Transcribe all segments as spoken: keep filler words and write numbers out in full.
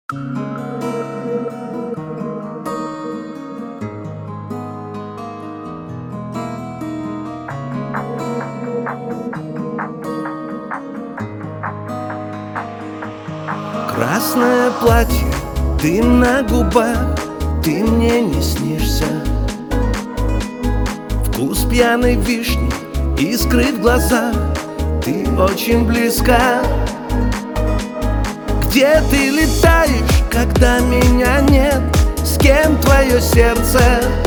Красное платье, ты на губах, ты мне не снишься. Вкус пьяной вишни, искры в глазах, ты очень близка. Где ты летаешь, когда меня нет? С кем твое сердце?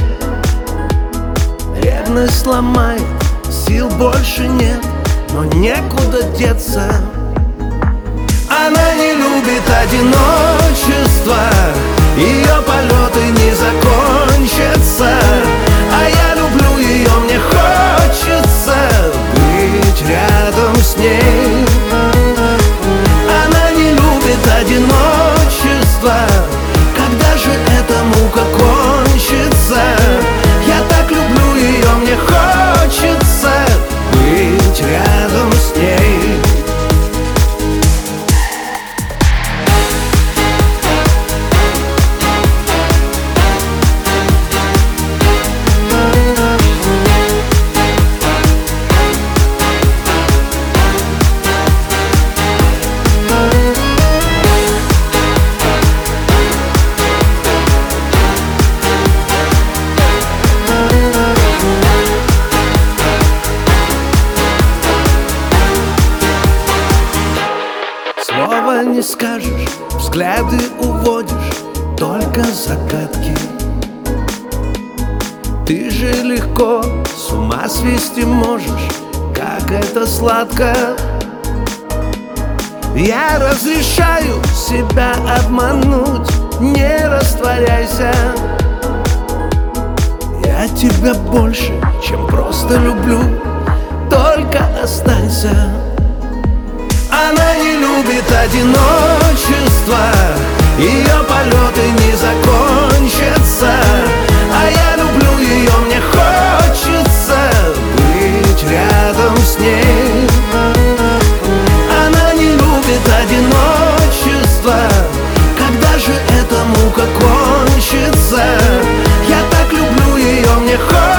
Ревность сломает, сил больше нет, но некуда деться. Она не любит одиночество, ее полеты не закончатся. А я люблю ее, мне хочется быть рядом с ней. Она не любит одиночество, когда же эта мука кончится? Я так люблю ее, мне хочется быть рядом с ней. Слова не скажешь, взгляды уводишь, только загадки. Ты же легко с ума свести можешь, как это сладко. Я разрешаю себя обмануть, не растворяйся. Я тебя больше, чем просто люблю, только останься. Она не любит одиночество, ее полеты не закончатся. А я люблю ее, мне хочется быть рядом с ней. Она не любит одиночество, когда же эта мука кончится? Я так люблю ее, мне хочется